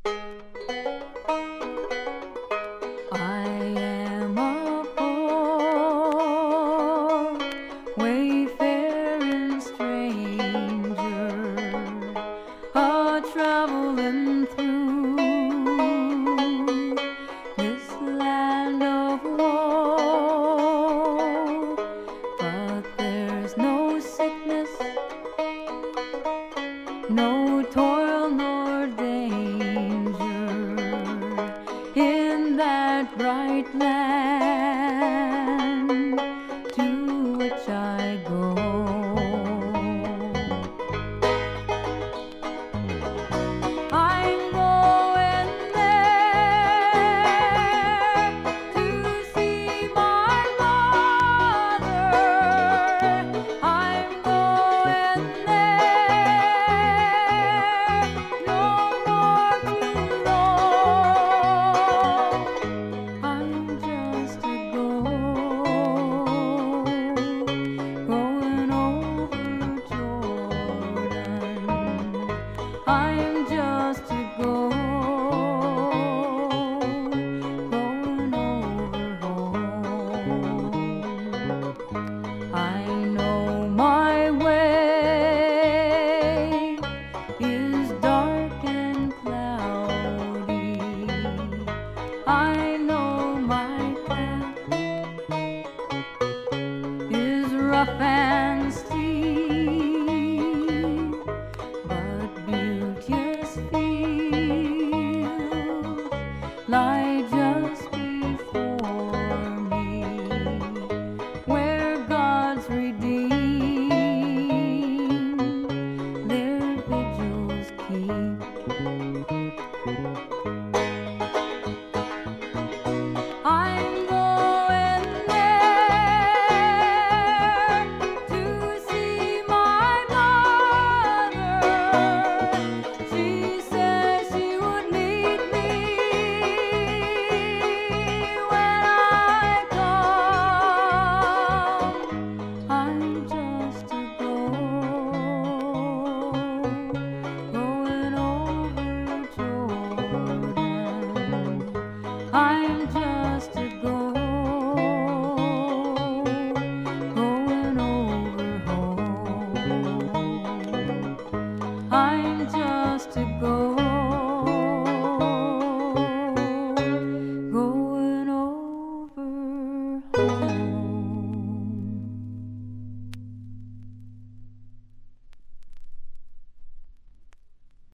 I am a poor wayfaring stranger, a traveling through this land of woe. But there's no sickness, no toil nor danger in that bright land to which I go. I'm going there to see my mother. I'm going there no more to roam. I'm just a going over Jordan. I'm just a going over home. I know my way is dark and cloudy. I know my path is rough and steep, but beauteous fields lie just before me, where God's redeemed their vigils keep. I'm going there to see my mother. She said she would meet me when I come. I'm just a going over Jordan. I'm just a going over home. I'm just a